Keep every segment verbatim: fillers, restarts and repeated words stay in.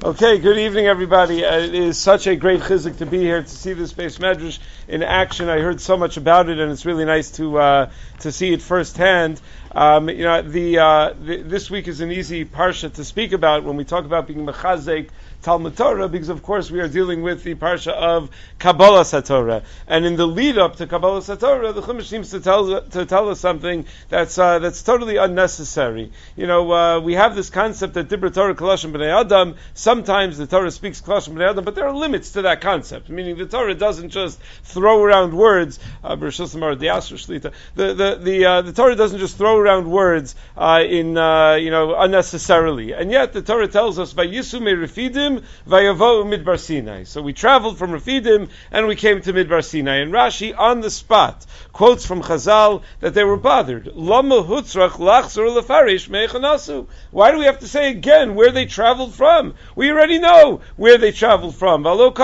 Okay, good evening, everybody. Uh, it is such a great chizuk to be here to see this Beis Medrash in action. I heard so much about it, and it's really nice to uh, to see it firsthand. Um, you know, the, uh, the this week is an easy parsha to speak about when we talk about being mechazek Talmud Torah, because of course we are dealing with the parsha of Kabbalah Satorah, and in the lead up to Kabbalah Satorah, the Chumash seems to tell to tell us something that's uh, that's totally unnecessary. You know, uh, we have this concept that Dibra Torah Kalashim B'nei Adam. Sometimes the Torah speaks Kalashim B'nei Adam, but there are limits to that concept. Meaning the Torah doesn't just throw around words. Uh, the the the the, uh, the Torah doesn't just throw around words uh, in uh, you know unnecessarily, and yet the Torah tells us Vayisu me Refidim Vayavo Midbar Sinai. So we traveled from Refidim and we came to Midbar Sinai. And Rashi on the spot quotes from Chazal that they were bothered. Lama hutzrach lachzor lefarish meichanasu. Why do we have to say again where they traveled from? We already know where they traveled from. Uh, we know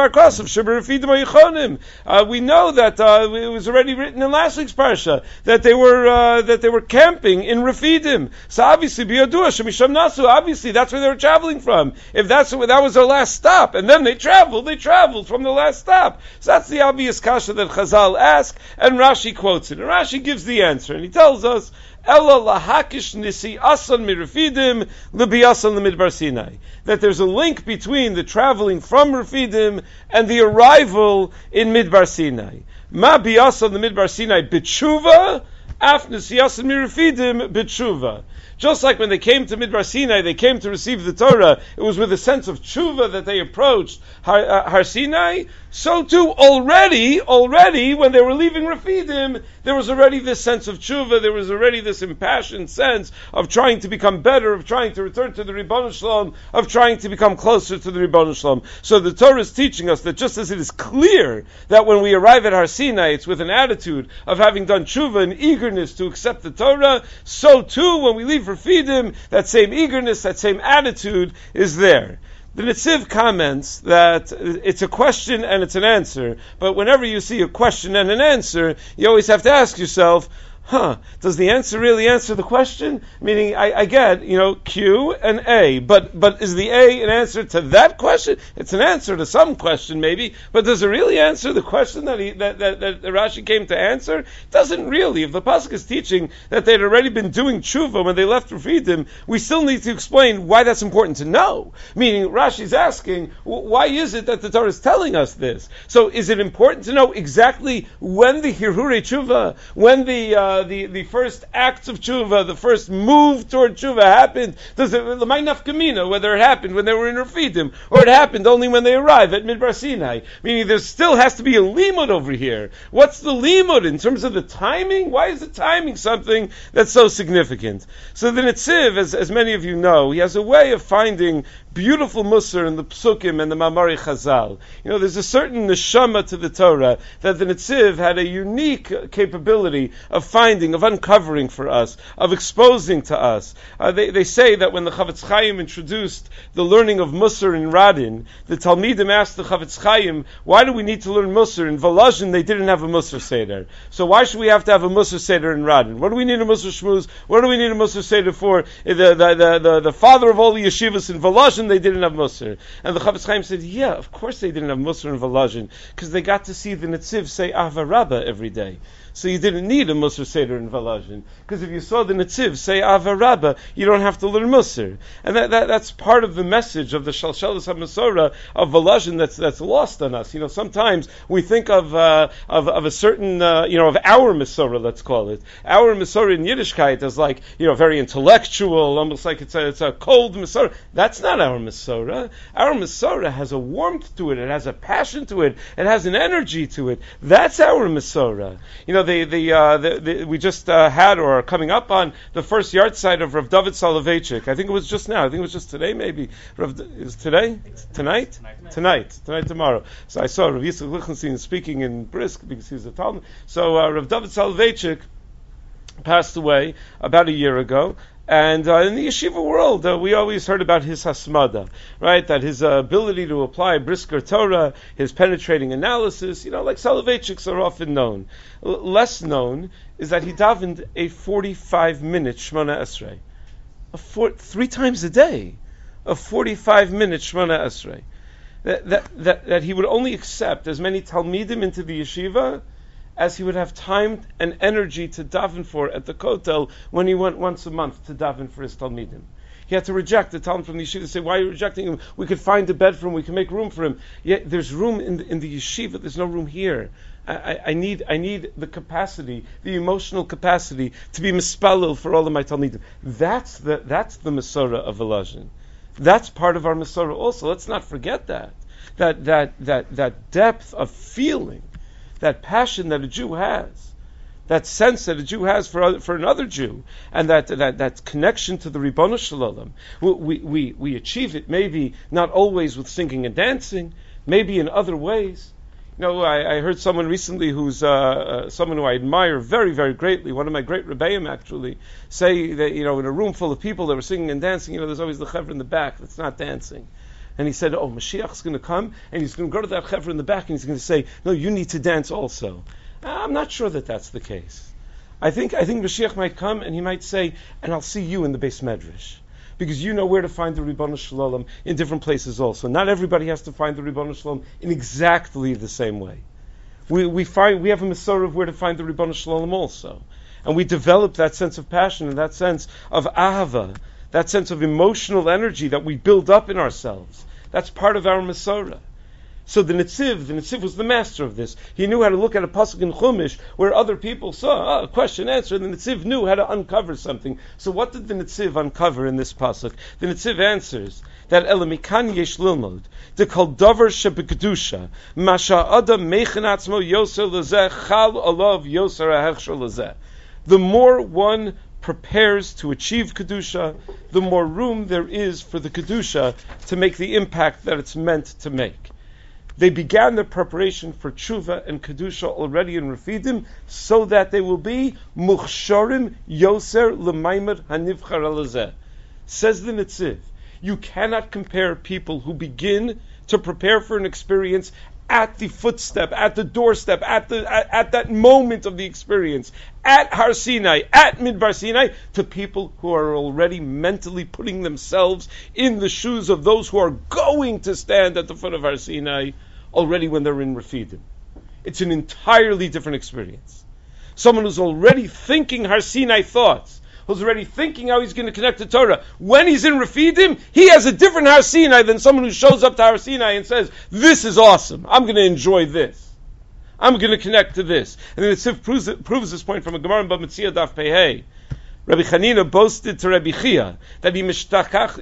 that uh, it was already written in last week's parsha that they were uh, that they were camping in Refidim. So obviously, biyadua shemisham nasu. Obviously, that's where they were traveling from. If that's that was their last stop, and then they traveled, they traveled from the last stop. So that's the obvious kasha that Chazal ask, and Rashi quotes it. And Rashi gives the answer, and he tells us, Ella lahakish nisi asan mirafidim libiasan lemidbar Sinai. That there's a link between the traveling from Refidim and the arrival in Midbar Sinai. Ma biasan lemidbar Sinai bitshuva, af nisiasan mirafidim bitshuva. Just like when they came to Midbar Sinai, they came to receive the Torah, it was with a sense of tshuva that they approached Har, uh, Har Sinai. So too, already, already, when they were leaving Refidim, there was already this sense of tshuva, there was already this impassioned sense of trying to become better, of trying to return to the Ribbon Shalom, of trying to become closer to the Ribbon Shalom. So the Torah is teaching us that just as it is clear that when we arrive at Har Sinai, it's with an attitude of having done tshuva and eagerness to accept the Torah, so too, when we leave Refidim, that same eagerness, that same attitude is there. The Netziv comments that it's a question and it's an answer, but whenever you see a question and an answer, you always have to ask yourself, huh, does the answer really answer the question? Meaning, I, I get, you know, Q and A, but but is the A an answer to that question? It's an answer to some question, maybe, but does it really answer the question that he, that, that, that Rashi came to answer? It doesn't really. If the Pasuk is teaching that they'd already been doing tshuva when they left Refidim, we still need to explain why that's important to know. Meaning, Rashi's asking, why is it that the Torah is telling us this? So, is it important to know exactly when the Hirurei tshuva, when the uh, The, the first acts of tshuva, the first move toward tshuva happened? Does it, l'may nafkamina, whether it happened when they were in Refidim, or it happened only when they arrived at Midbar Sinai? Meaning there still has to be a limud over here. What's the limud in terms of the timing? Why is the timing something that's so significant? So the Netziv, as, as many of you know, he has a way of finding beautiful musar in the psukim and the mamari chazal. You know, there's a certain neshama to the Torah that the Netziv had a unique capability of finding, of uncovering for us, of exposing to us. Uh, they, they say that when the Chavetz Chaim introduced the learning of musar in Radin, the Talmidim asked the Chavetz Chaim, why do we need to learn musar? In Volozhin they didn't have a musar seder. So why should we have to have a musar seder in Radin? What do we need a musar shmuz? What do we need a musar seder for? The, the, the, the, the father of all the yeshivas in Volozhin, they didn't have Musar. And the Chavetz Chaim said, yeah, of course they didn't have Musar in Volozhin, because they got to see the Netziv say Ahava Rabbah every day. So you didn't need a Musar Seder in Volozhin, because if you saw the Netziv say Ahava Rabbah, you don't have to learn Musar. And that, that that's part of the message of the Shalshalas HaMasorah of Volozhin that's that's lost on us. You know, sometimes we think of uh, of, of a certain, uh, you know, of our Masorah, let's call it. Our Masorah in Yiddishkeit is like, you know, very intellectual, almost like it's a, it's a cold Masorah. That's not our Masorah. Our Masorah has a warmth to it, it has a passion to it, it has an energy to it. That's our Masorah. You know, the, the, uh, the, the we just uh, had or are coming up on the first yard site of Rav David Soloveitchik. I think it was just now. I think it was just today, maybe. Rav, is today? Tonight? Tonight. Tonight. Tonight, tomorrow. So I saw Rav Yitzchak Lichtenstein speaking in Brisk because he's a Talmud. So uh, Rav David Soloveitchik passed away about a year ago. And uh, in the yeshiva world, uh, we always heard about his hasmada, right? That his uh, ability to apply brisker Torah, his penetrating analysis, you know, like Soloveitchiks are often known. L- less known is that he davened a forty-five minute Shemona Esrei, a four, three times a day. of forty-five minutes Shemona Esrei. That, that, that, that he would only accept as many Talmidim into the yeshiva as he would have time and energy to daven for at the Kotel when he went once a month to daven for his Talmidim. He had to reject the Talmud from the yeshiva, say, why are you rejecting him? We could find a bed for him, we can make room for him. Yet there's room in the, in the yeshiva, there's no room here. I, I, I need I need the capacity, the emotional capacity to be mispalel for all of my Talmidim. That's the that's the Masorah of Volozhin. That's part of our Masorah also. Let's not forget that. That that that that depth of feeling, that passion that a Jew has, that sense that a Jew has for other, for another Jew, and that that that connection to the Ribono Shel Olam. We, we we achieve it maybe not always with singing and dancing, maybe in other ways. You know, I, I heard someone recently who's uh, uh, someone who I admire very, very greatly, one of my great Rebbeim actually, say that, you know, in a room full of people that were singing and dancing, you know, there's always the chevra in the back that's not dancing. And he said, oh, Mashiach's going to come, and he's going to go to that chevra in the back, and he's going to say, no, you need to dance also. I'm not sure that that's the case. I think I think Mashiach might come, and he might say, and I'll see you in the Beis Medrash. Because you know where to find the Ribono Shel Olam in different places also. Not everybody has to find the Ribono Shel Olam in exactly the same way. We we find we have a Masorah of where to find the Ribono Shel Olam also. And we develop that sense of passion and that sense of ahava, that sense of emotional energy that we build up in ourselves. That's part of our Masorah. So the Netziv, the Netziv was the master of this. He knew how to look at a pasuk in Chumash where other people saw a question, answer, and the Netziv knew how to uncover something. So what did the Netziv uncover in this pasuk? The Netziv answers that elamikan yesh lilmod, de kol davar shebekdusha, masha adam mechen atzmo yoser lezeh, chal alav yoser ahechshel lezeh. The more one prepares to achieve Kedusha, the more room there is for the Kedusha to make the impact that it's meant to make. They began their preparation for Tshuva and Kedusha already in Refidim, so that they will be Muchsharim Yoser L'Maimer Hanivchar Alazeh. Says the Netziv, you cannot compare people who begin to prepare for an experience at the footstep, at the doorstep, at the at, at that moment of the experience, at Har Sinai, at Midbar Sinai, to people who are already mentally putting themselves in the shoes of those who are going to stand at the foot of Har Sinai already when they're in Refidim. It's an entirely different experience. Someone who's already thinking Har Sinai thoughts, who's already thinking how he's going to connect to Torah. When he's in Refidim, he has a different Har Sinai than someone who shows up to Har Sinai and says, this is awesome, I'm going to enjoy this. I'm going to connect to this. And then it proves, proves this point from a Gemara in Bava Metzia Daf Pei Hey. Rabbi Chanina boasted to Rabbi Chia that he mishtachach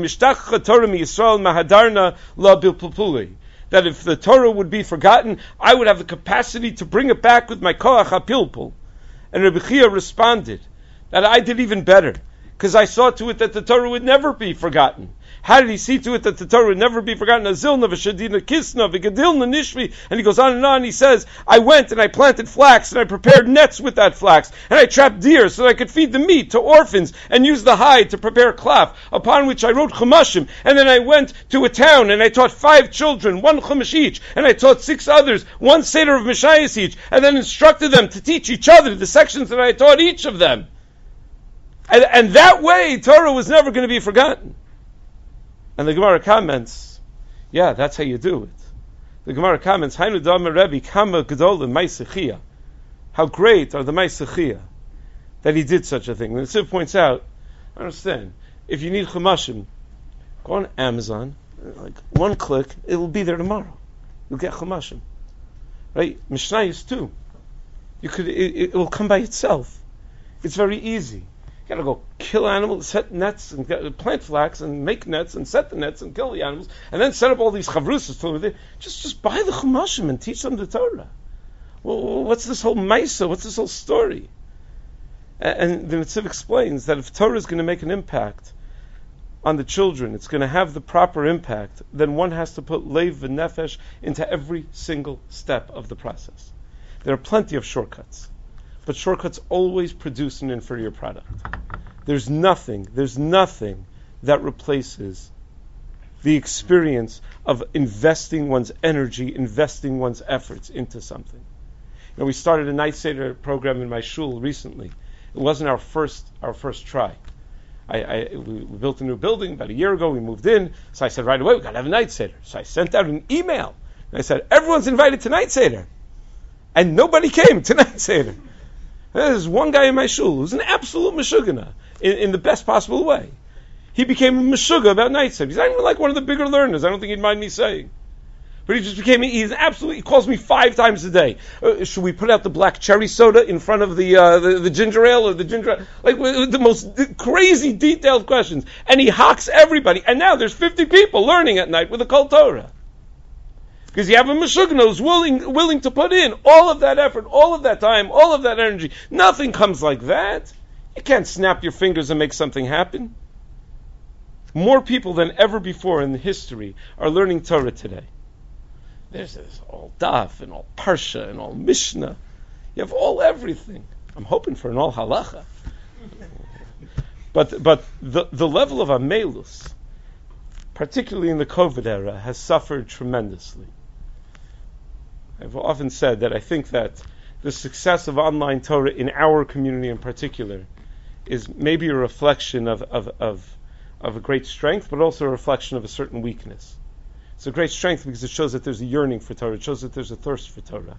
Torah mi Yisrael mahadarna la bilpulpuli. That if the Torah would be forgotten, I would have the capacity to bring it back with my koach hapilpul. And Rabbi Chia responded that I did even better, because I saw to it that the Torah would never be forgotten. How did he see to it that the Torah would never be forgotten? Azilna v'shadina kisna v'gadilna nishvi. And he goes on and on. He says, I went and I planted flax and I prepared nets with that flax and I trapped deer so that I could feed the meat to orphans and use the hide to prepare klaf. Upon which I wrote chumashim. And then I went to a town and I taught five children, one chumash each, and I taught six others, one seder of mishayis each, and then instructed them to teach each other the sections that I taught each of them. And, and that way, Torah was never going to be forgotten. And the Gemara comments, yeah, that's how you do it. The Gemara comments, Hainu Dama Rebbe Kama Gedolim Maisechia. How great are the Maisechia that he did such a thing. And the Netziv points out, I understand, if you need Chumashim, go on Amazon, like one click, it will be there tomorrow. You'll get Chumashim. Right? Mishnayos too. You could, it, it will come by itself. It's very easy. You gotta go kill animals, set nets, and get, plant flax, and make nets, and set the nets, and kill the animals, and then set up all these chavrusas. Just, just buy the chumashim and teach them the Torah. Well, what's this whole maisa? What's this whole story? And, and the Netziv explains that if Torah is going to make an impact on the children, it's going to have the proper impact, then one has to put leiv v'nefesh into every single step of the process. There are plenty of shortcuts. But shortcuts always produce an inferior product. There's nothing, there's nothing that replaces the experience of investing one's energy, investing one's efforts into something. You know, we started a night seder program in my shul recently. It wasn't our first our first try. I, I we, we built a new building about a year ago. We moved in, so I said right away we got to have a night seder. So I sent out an email and I said everyone's invited to night seder, and nobody came to night seder. There's one guy in my shul who's an absolute meshugana in, in the best possible way. He became a meshuga about night seder. He's not even like one of the bigger learners. I don't think he'd mind me saying. But he just became, he's absolutely, he calls me five times a day. Uh, should we put out the black cherry soda in front of the, uh, the, the ginger ale or the ginger ale? Like, the most d- crazy detailed questions. And he hocks everybody. And now there's fifty people learning at night with a Kol Torah. Because you have a Meshugna who's willing, willing to put in all of that effort, all of that time, all of that energy. Nothing comes like that. You can't snap your fingers and make something happen. More people than ever before in history are learning Torah today. There's this all daf and all parsha and all mishnah. You have all everything. I'm hoping for an all halacha. But but the, the level of amelus, particularly in the COVID era, has suffered tremendously. I've often said that I think that the success of online Torah in our community in particular is maybe a reflection of, of, of, of a great strength, but also a reflection of a certain weakness. It's a great strength because it shows that there's a yearning for Torah. It shows that there's a thirst for Torah.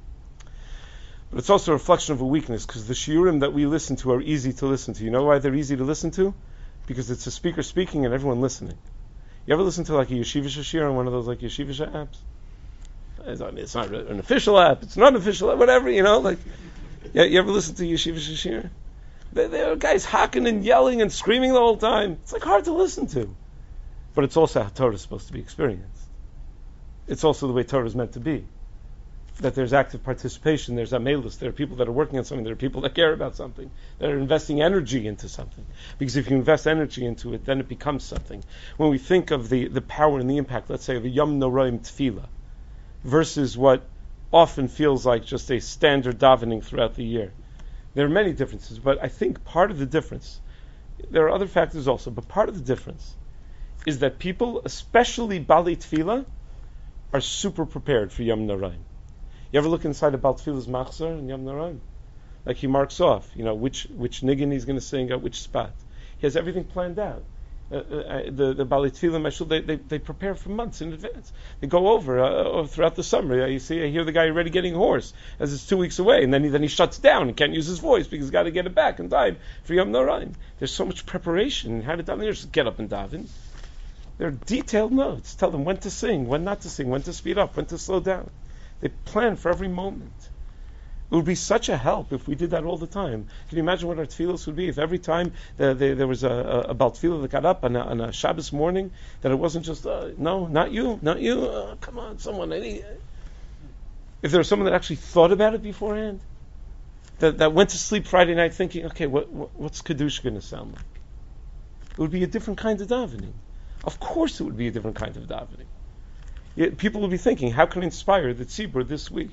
But it's also a reflection of a weakness because the shiurim that we listen to are easy to listen to. You know why they're easy to listen to? Because it's a speaker speaking and everyone listening. You ever listen to like a yeshiva shiur on one of those like yeshiva apps? It's not, it's not an official app. It's not an official app, whatever, you know. Like, yeah, you ever listen to yeshiva shiur? There, there are guys hocking and yelling and screaming the whole time. It's like hard to listen to. But it's also how Torah is supposed to be experienced. It's also the way Torah is meant to be. That there's active participation, there's amelus, there are people that are working on something, there are people that care about something, that are investing energy into something. Because if you invest energy into it, then it becomes something. When we think of the, the power and the impact, let's say, of a Yom Noraim Tefillah, versus what often feels like just a standard davening throughout the year. There are many differences, but I think part of the difference, there are other factors also, but part of the difference is that people, especially Bali Tefillah, are super prepared for Yom Noraim. You ever look inside a Bal Tefillah's machzor in Yom Noraim? Like he marks off, you know, which which niggin he's going to sing at which spot. He has everything planned out. Uh, uh, the the Bali Tefillah Mashul, they, they they prepare for months in advance. They go over uh, throughout the summer. Uh, you see, I hear the guy already getting hoarse as it's two weeks away, and then he then he shuts down and can't use his voice because he's got to get it back in time for Yom Noraim. There's so much preparation. How to daven? Just get up and daven. There are detailed notes. Tell them when to sing, when not to sing, when to speed up, when to slow down. They plan for every moment. It would be such a help if we did that all the time. Can you imagine what our tefillos would be if every time the, the, there was a, a, a Bal Tefillah that got up on a, on a Shabbos morning, that it wasn't just, uh, no, not you, not you, uh, come on, someone. Any, if there was someone that actually thought about it beforehand, that, that went to sleep Friday night thinking, okay, what, what, what's Kiddush going to sound like? It would be a different kind of davening. Of course it would be a different kind of davening. Yet people will be thinking, how can I inspire the tzibur this week?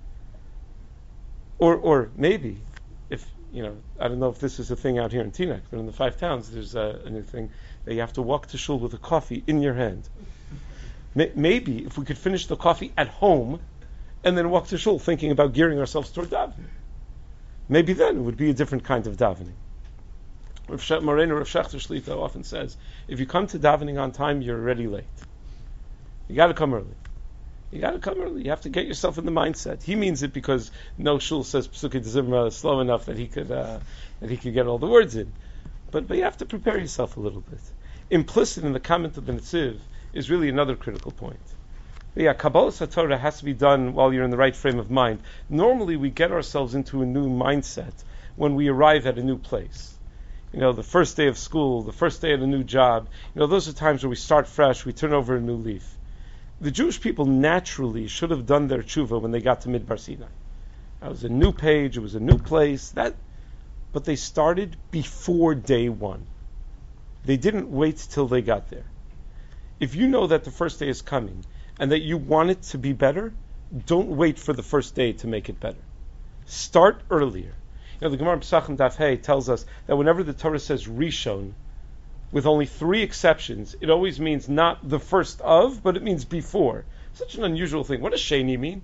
Or or maybe, if, you know, I don't know if this is a thing out here in Teaneck, but in the five towns there's a, a new thing that you have to walk to shul with a coffee in your hand. May, maybe if we could finish the coffee at home and then walk to shul thinking about gearing ourselves toward davening, maybe then it would be a different kind of davening. Rav Moreno, Rav Shechter Shlita often says, if you come to davening on time, you're already late. You got to come early. You got to come early. You have to get yourself in the mindset. He means it because no shul says Pesukei Zimra slow enough that he could uh, that he could get all the words in. But but you have to prepare yourself a little bit. Implicit in the comment of the Netziv is really another critical point. But yeah, Kabbalas HaTorah has to be done while you're in the right frame of mind. Normally, we get ourselves into a new mindset when we arrive at a new place. You know, the first day of school, the first day at a new job. You know, those are times where we start fresh, we turn over a new leaf. The Jewish people naturally should have done their tshuva when they got to Midbar Sinai. That was a new page, it was a new place. That, but they started before day one. They didn't wait till they got there. If you know that the first day is coming and that you want it to be better, don't wait for the first day to make it better. Start earlier. You know, the Gemara Pesachim Daf Hey tells us that whenever the Torah says Rishon, with only three exceptions, it always means not the first of, but it means before. Such an unusual thing. What does Sheni mean?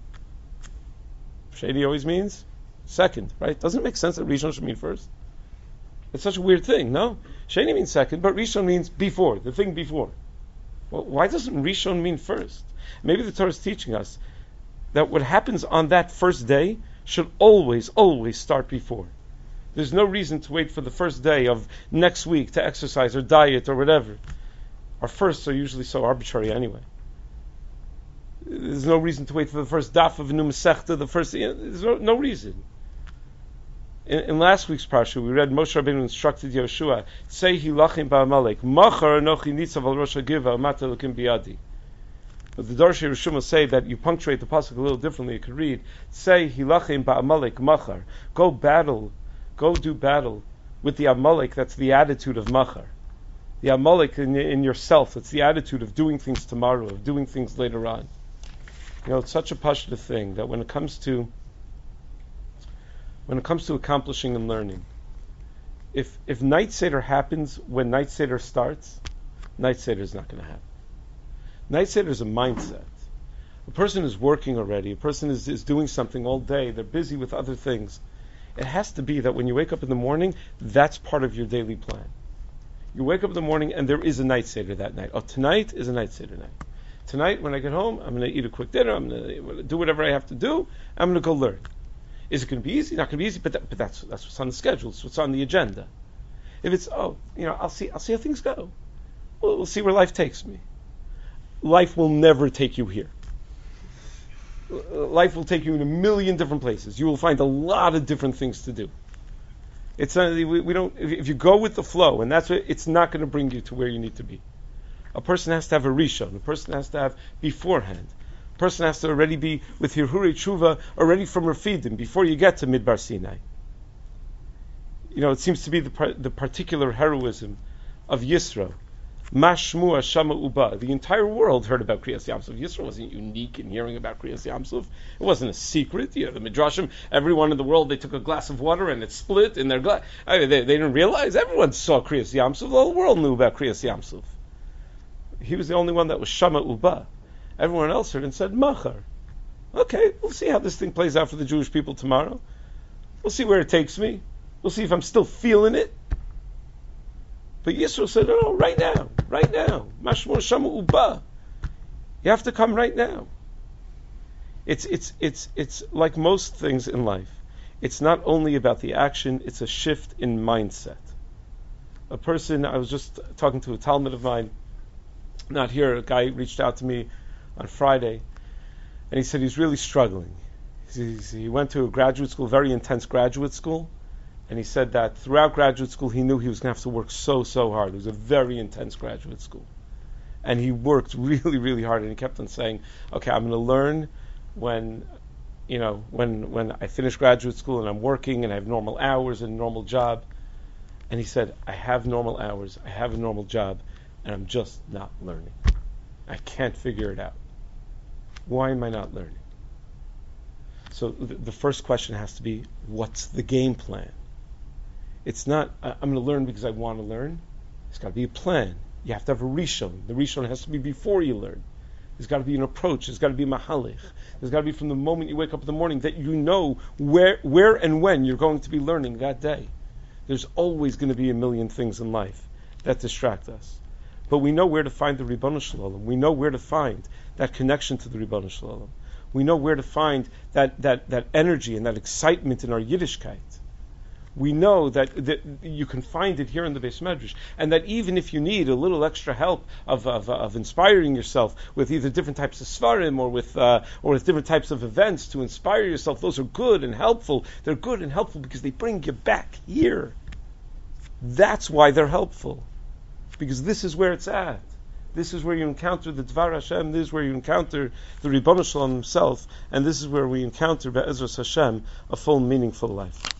Sheni always means second, right? Doesn't it make sense that Rishon should mean first? It's such a weird thing, no? Sheni means second, but Rishon means before, the thing before. Well, why doesn't Rishon mean first? Maybe the Torah is teaching us that what happens on that first day should always, always start before. There's no reason to wait for the first day of next week to exercise or diet or whatever. Our firsts are usually so arbitrary anyway. There's no reason to wait for the first daf of a new Masechta, the first, you know, there's no, no reason. In, in last week's parsha, we read Moshe Rabbeinu instructed Yoshua, say hilachim ba'amalek, machar anochi nitzav al rosh hagiva, amata elokim biyadi. But the Darshei Rishon will say that you punctuate the pasuk a little differently. You could read, say hilachim ba'amalek machar, go battle, go do battle with the Amalek. That's the attitude of machar. The Amalek in, in yourself, it's the attitude of doing things tomorrow, of doing things later on. You know, it's such a pashta thing that when it comes to when it comes to accomplishing and learning, if if Night Seder happens when Night Seder starts, Night Seder is not going to happen. Night Seder is a mindset. A person is working already. A person is, is doing something all day. They're busy with other things. It has to be that when you wake up in the morning, that's part of your daily plan. You wake up in the morning and there is a Night Seder that night. Oh, tonight is a Night Seder night. Tonight, when I get home, I'm going to eat a quick dinner. I'm going to do whatever I have to do. I'm going to go learn. Is it going to be easy? Not going to be easy, but, that, but that's that's what's on the schedule. It's what's on the agenda. If it's oh, you know, I'll see I'll see how things go. We'll, we'll see where life takes me. Life will never take you here. Life will take you in a million different places. You will find a lot of different things to do. It's not, we, we don't. If, if you go with the flow, and that's what, it's not going to bring you to where you need to be. A person has to have a rishon. A person has to have beforehand. A person has to already be with Hirhurei Tshuva already from Refidim before you get to Midbar Sinai. You know, it seems to be the par- the particular heroism of Yisro. Mashmua Shama Uba. The entire world heard about Kriyas Yamsuf. Yisro wasn't unique in hearing about Kriyas Yamsuf. It wasn't a secret. You know, the Midrashim, everyone in the world, they took a glass of water and it split in their glass. I mean, they, they didn't realize. Everyone saw Kriyas Yamsuf. The whole world knew about Kriyas Yamsuf. He was the only one that was Shama Uba. Everyone else heard and said, Machar. Okay, we'll see how this thing plays out for the Jewish people tomorrow. We'll see where it takes me. We'll see if I'm still feeling it. But Yisro said, no, no, right now, right now. Mashmor Shama Uba. You have to come right now. It's, it's, it's, it's like most things in life. It's not only about the action, it's a shift in mindset. A person, I was just talking to a Talmud of mine, not here, a guy reached out to me on Friday, and he said he's really struggling. He's, he went to a graduate school, very intense graduate school, and he said that throughout graduate school he knew he was going to have to work so, so hard. It was a very intense graduate school. And he worked really, really hard, and he kept on saying, okay, I'm going to learn when, you know, when when I finish graduate school and I'm working and I have normal hours and a normal job. And he said, I have normal hours, I have a normal job, and I'm just not learning. I can't figure it out. Why am I not learning? So th- the first question has to be, what's the game plan? It's not, uh, I'm going to learn because I want to learn. There's got to be a plan. You have to have a rishon. The rishon has to be before you learn. There's got to be an approach. There's got to be a mahalich. There's got to be from the moment you wake up in the morning that you know where, where and when you're going to be learning that day. There's always going to be a million things in life that distract us. But we know where to find the Ribono Shel Olam. We know where to find that connection to the Ribono Shel Olam. We know where to find that, that, that energy and that excitement in our Yiddishkeit. We know that, that you can find it here in the Beis Medrash, and that even if you need a little extra help of of, of inspiring yourself with either different types of svarim or with uh, or with different types of events to inspire yourself, those are good and helpful. They're good and helpful because they bring you back here. That's why they're helpful, because this is where it's at. This is where you encounter the Dvar Hashem. This is where you encounter the Ribono Shel Olam himself, and this is where we encounter Be'ezras Hashem a full, meaningful life.